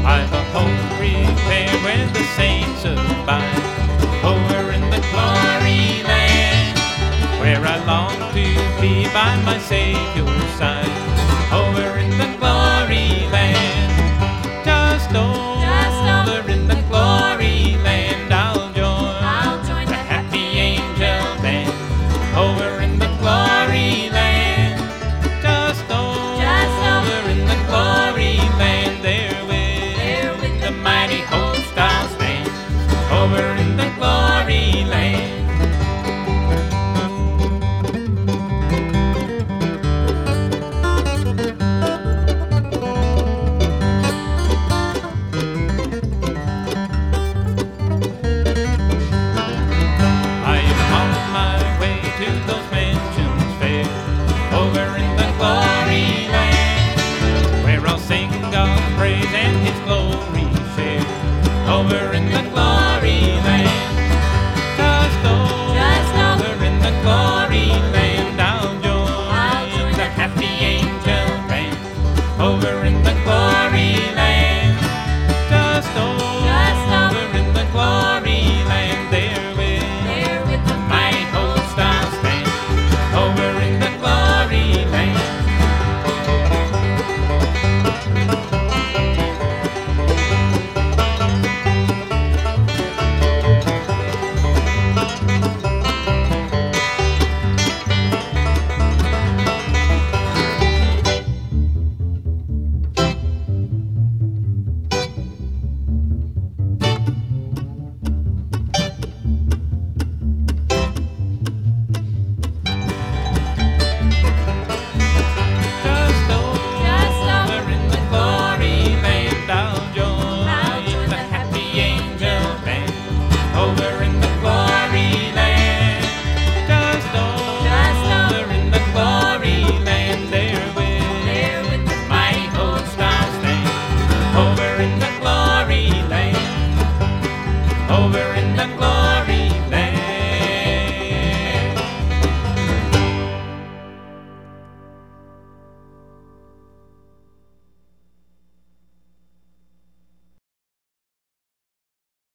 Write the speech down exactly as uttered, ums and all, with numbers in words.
I've a home prepared where the saints abide, over in the glory land, where I long to be by my Savior's side, over in the glory land. Just over, Just over in the glory land, I'll join, I'll join the happy angel band, over in the glory land. Just over, Just over in the glory land, there with, there with the mighty host I'll stand, over in the glory land. I am on my way to those mansions fair, over in the glory land, where I'll sing God's praise and His glory share, over in the glory land. Just over, Just over in the glory land, I'll join, I'll join the the happy angel band, over in the glory land. Just over, Just over in the glory land, there with, there with the mighty host I'll stand, over in the glory land. Just over, Just over in the glory land, I'll join, I'll join the the happy angel band, over in the glory land. Just over, Just over in the glory land, there with, there with the mighty host I'll stand, over in the